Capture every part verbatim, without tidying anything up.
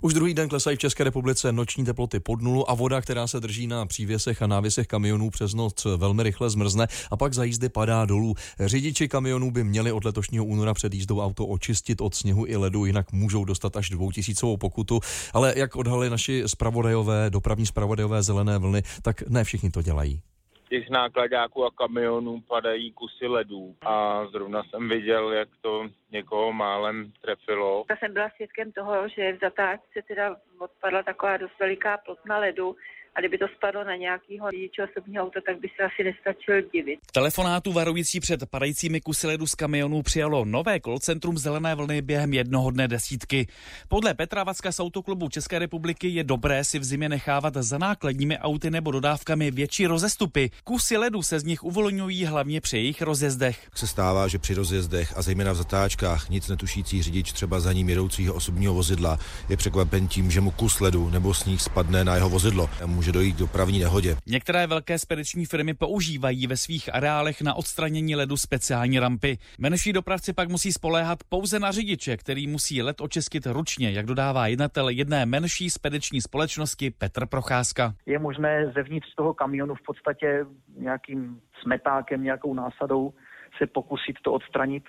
Už druhý den klesají v České republice noční teploty pod nulu a voda, která se drží na přívěsech a návěsech kamionů přes noc, velmi rychle zmrzne a pak za jízdy padá dolů. Řidiči kamionů by měli od letošního února před jízdou auto očistit od sněhu i ledu, jinak můžou dostat až dvoutisícovou pokutu. Ale jak odhalili naši zpravodajové, dopravní zpravodajové Zelené vlny, tak ne všichni to dělají. Těch nákladáků a kamionů padají kusy ledů a zrovna jsem viděl, jak to někoho málem trefilo. Já jsem byla svědkem toho, že v zatáčce teda odpadla taková dost veliká plotna ledu a kdyby to spadlo na nějakého řidiče osobního auta, tak by se asi nestačil divit. V telefonátu varující před padajícími kusy ledu z kamionů přijalo nové call centrum Zelené vlny během jednoho dne desítky. Podle Petra Vacka z Autoklubu České republiky je dobré si v zimě nechávat za nákladními auty nebo dodávkami větší rozestupy. Kusy ledu se z nich uvolňují hlavně při jejich rozjezdech. Se stává, že při rozjezdech a zejména v zatáčkách nic netušící řidič třeba za ním jedoucího osobního vozidla je překvapen tím, že mu kus ledu nebo sníh spadne na jeho vozidlo. Může dojít k dopravní nehodě. Některé velké spediční firmy používají ve svých areálech na odstranění ledu speciální rampy. Menší dopravci pak musí spoléhat pouze na řidiče, který musí led očistit ručně, jak dodává jednatel jedné menší spediční společnosti Petr Procházka. Je možné zevnitř toho kamionu v podstatě nějakým smetákem, nějakou násadou se pokusit to odstranit,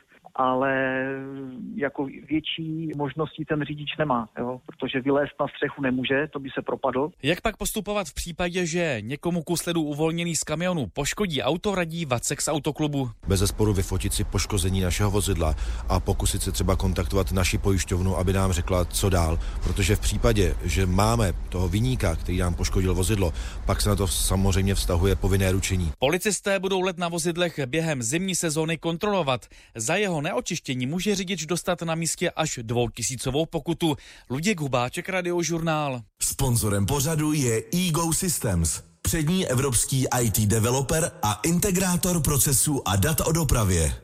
ale jako větší možností ten řidič nemá, jo? Protože vylézt na střechu nemůže, to by se propadl. Jak pak postupovat v případě, že někomu kus ledu uvolněný z kamionu poškodí auto, radí Vacek z Autoklubu. Bezesporu vyfotit si poškození našeho vozidla a pokusit se třeba kontaktovat naši pojišťovnu, aby nám řekla, co dál. Protože v případě, že máme toho viníka, který nám poškodil vozidlo, pak se na to samozřejmě vztahuje povinné ručení. Policisté budou led na vozidlech během zimní sezóny kontrolovat. Za jeho neočištění může řidič dostat na místě až dvoutisícovou pokutu. Luděk Hubáček, Radiožurnál. Sponzorem pořadu je Ego Systems, přední evropský í té developer a integrátor procesů a dat o dopravě.